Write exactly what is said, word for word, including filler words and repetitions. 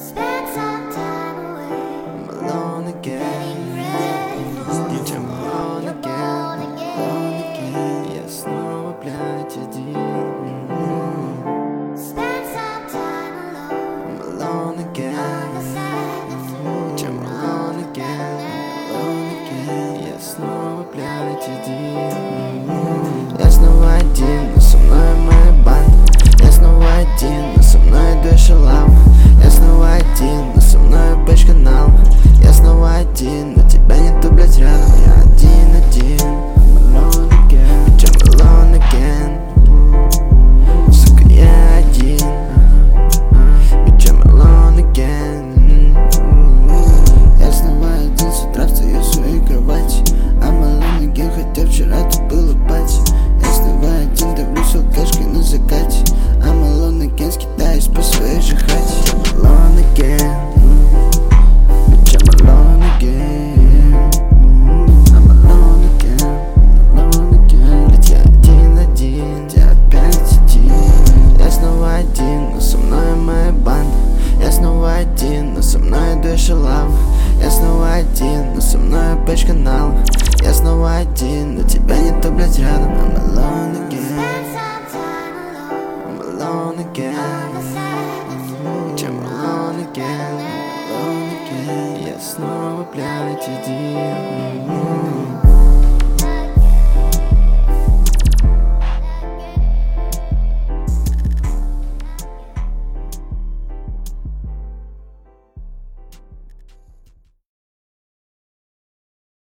Spend some time away. I'm alone again. Здесь I'm alone again. Alone again. Я снова, блядь, один. Spend some time alone. I'm alone again.